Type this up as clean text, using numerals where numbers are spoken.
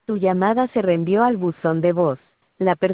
Tu llamada se reenvió al buzón de voz. La